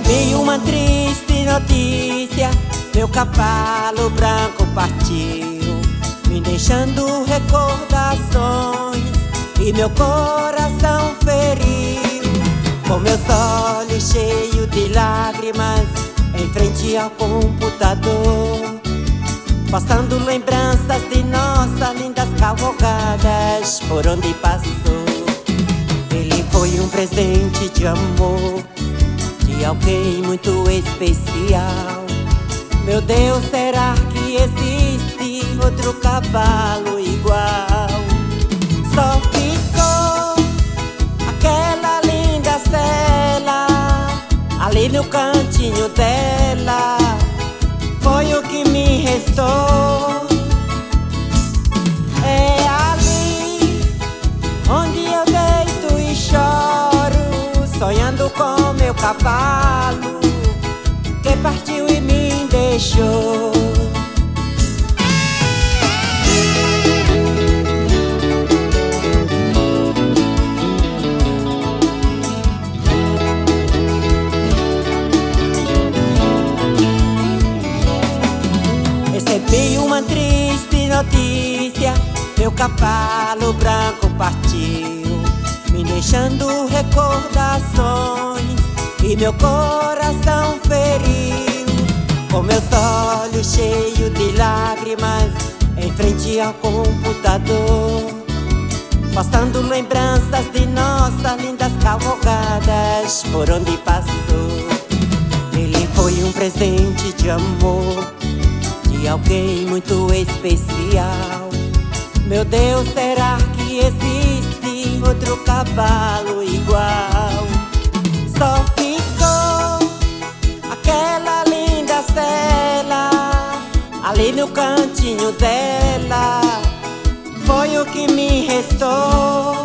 Recebi uma triste notícia, meu cavalo branco partiu, me deixando recordações e meu coração feriu. Com meus olhos cheios de lágrimas, em frente ao computador, postando lembranças de nossas lindas cavalgadas por onde passou. Ele foi um presente de amor de alguém muito especial. Meu Deus, será que existe outro cavalo igual? Só ficou aquela linda cela ali no cantinho dela, foi o que me restou. É ali onde eu deito e choro, sonhando com meu cavalo que partiu e me deixou. Recebi uma triste notícia, meu cavalo branco partiu, me deixando recordações e meu coração feriu. Com meus olhos cheios de lágrimas, em frente ao computador, postando lembranças de nossas lindas cavalgadas por onde passou. Ele foi um presente de amor de alguém muito especial. Meu Deus, será que existe outro cavalo igual? Só ficou aquela linda cela ali no cantinho dela, foi o que me restou.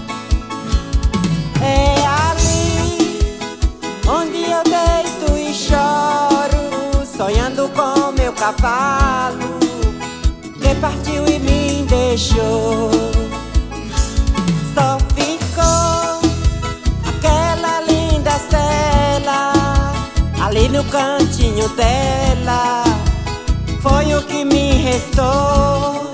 É ali onde eu deito e choro, sonhando com meu cavalo que partiu e me deixou. Só ficou aquela linda cela ali no cantinho dela, foi o que me restou.